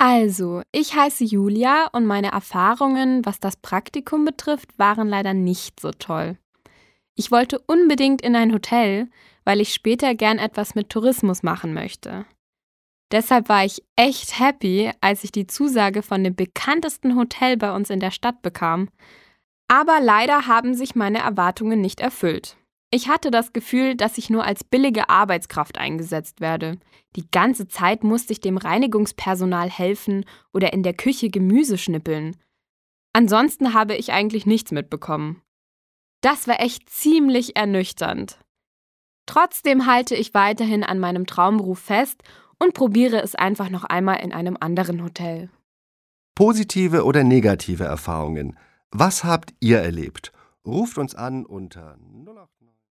Also, ich heiße Julia und meine Erfahrungen, was das Praktikum betrifft, waren leider nicht so toll. Ich wollte unbedingt in ein Hotel, weil ich später gern etwas mit Tourismus machen möchte. Deshalb war ich echt happy, als ich die Zusage von dem bekanntesten Hotel bei uns in der Stadt bekam. Aber leider haben sich meine Erwartungen nicht erfüllt. Ich hatte das Gefühl, dass ich nur als billige Arbeitskraft eingesetzt werde. Die ganze Zeit musste ich dem Reinigungspersonal helfen oder in der Küche Gemüse schnippeln. Ansonsten habe ich eigentlich nichts mitbekommen. Das war echt ziemlich ernüchternd. Trotzdem halte ich weiterhin an meinem Traumberuf fest und probiere es einfach noch einmal in einem anderen Hotel. Positive oder negative Erfahrungen? Was habt ihr erlebt? Ruft uns an unter 089